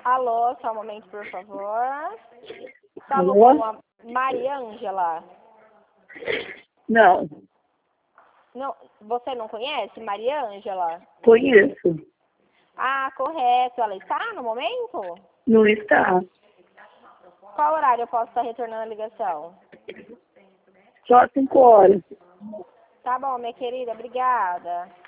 Alô, só um momento, por favor. Falo Alô? com a Maria Ângela. Não, Não, você não conhece Maria Ângela? conheço. Ah, correto. Ela está no momento? Não está. Qual horário eu posso estar retornando a ligação? Só 5 horas. Tá bom, minha querida. Obrigada.